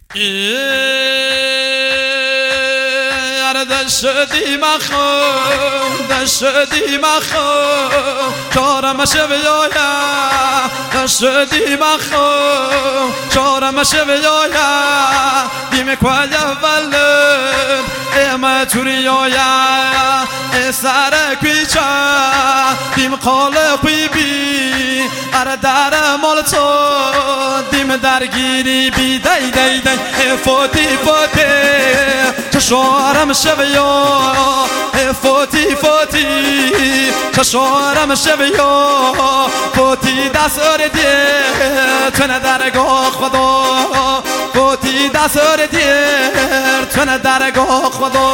دشتی مخون دشتی مخون چارم شویایا دشتی مخون چارم شویایا دیم کوایا ولد اما توریایا سر کویچا دیم قالق بی ار در مال تو دیم درگیری بی دی دی دی فوتی فوتی چشارم شویا فوتی فوتی چشارم شویا فوتی دستور دی تو ندرگاه خدا فوتی دستور دی تو ندرگاه خدا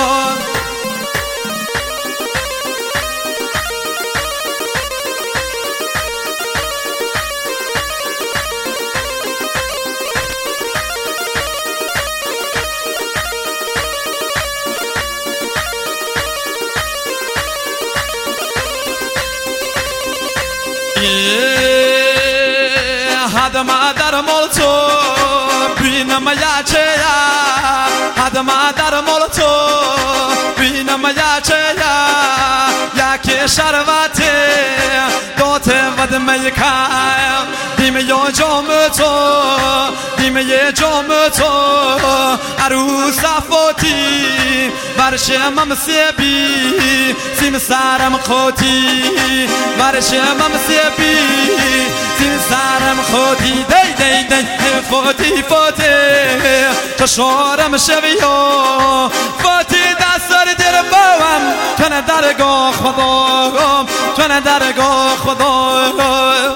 هذا ما در مولتو بینم یاچیا هذا ما در مولتو بینم یاچیا یاکی شرواتی دوته ود میکایم دیم یا جام تو دیم یه جام تو عروس فوتی برشمم سیبی سیم سرم خوتی برشمم سیبی سیم سرم خوتی دی دی دی فوتی فوتی چشارم شویا فوتی دستار دیر باوم تو ندرگاه خدا تو ندرگاه خدا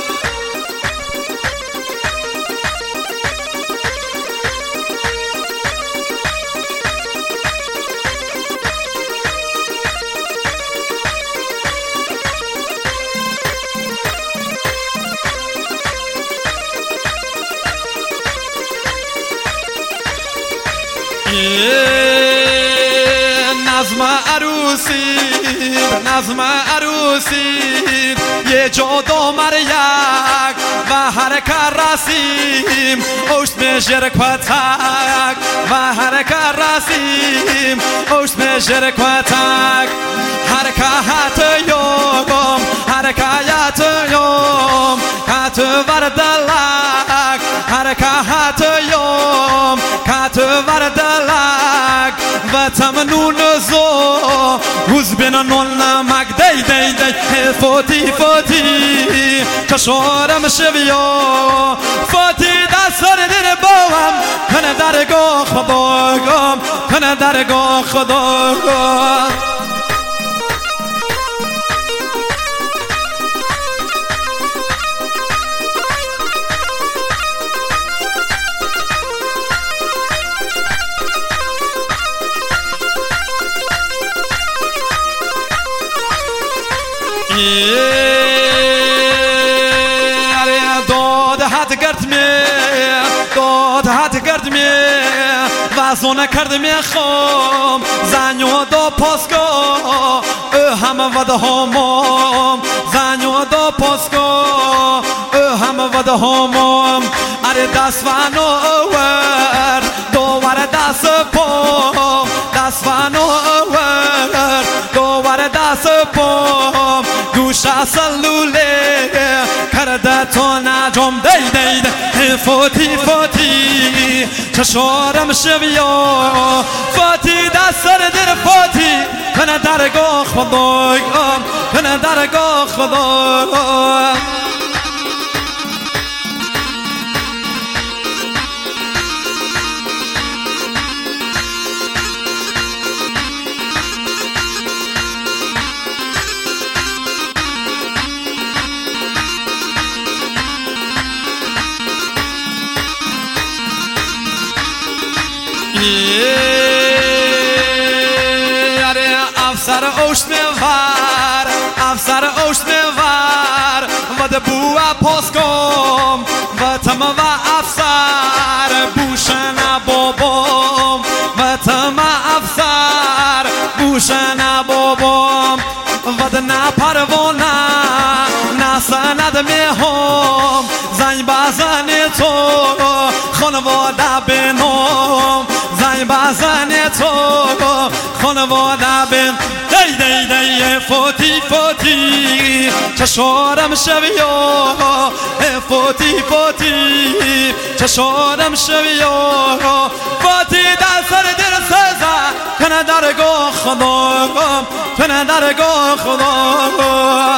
نظم عروسی یه جادو مریک و هر کار رسیم اوشت میشر کتک و هر کار رسیم اوشت میشر کتک هر کهت یوم هر کهت یوم کت وردلک هر کهت یوم کت وردلک و تمنون زو روز بین نون نمک دی دی دی فوتی فوتی چشارم شویا فوتی دستار دیر باوم کنه درگاه خدا کنه درگاه خدا داد هات کرد می داد هات کرد می واسونه کرد می خام زنیو دو پاسکو هم ود همام زنیو دو پاسکو هم ود همام اره دست فانو ور دوباره دست پام دست فانو ور دوباره دست پام گوشه سلوله کرده تو نجم دی دی دی فوتی فوتی چشارم شویا فوتی دستر در فوتی کنه درگاه خدا کنه درگاه خدا افسر اوشت میوار افسر اوشت میوار و دبوا پاسکم و تم و افسر بوشن بابام و تم افسر بوشن بابام و دنا پروانه نسند میهم زنگ بزن تو خانواده چشارم شویا فوتی فوتی چشارم شویا فوتی در سر دل سزا کنه درگاه خدا کنه درگاه خدا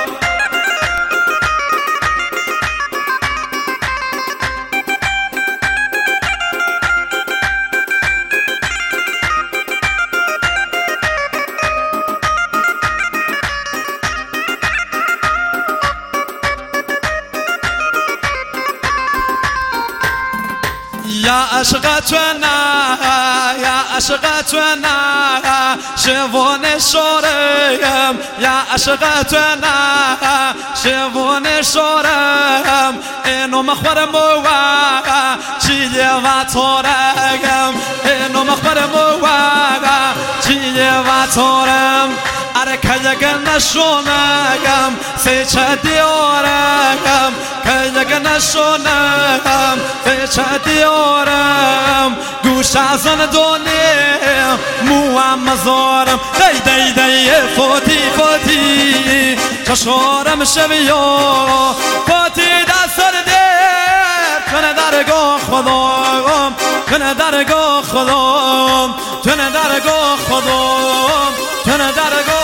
يا عشقتنا يا عشقتنا شوون الشورم يا عشقتنا شوون الشورم اینو مخبر موا چیه و تورم اینو مخبر موا چیه و تورم اره که نشونم سیچه دیارم که نشونم سیچه دیارم گوش ازن دونیم موام مزارم دی دی دی فوتی فوتی چشارم شویا فوتی دستر دیر کنه درگاه خدا کنه درگاه خدا کنه درگاه خدا کنه درگاه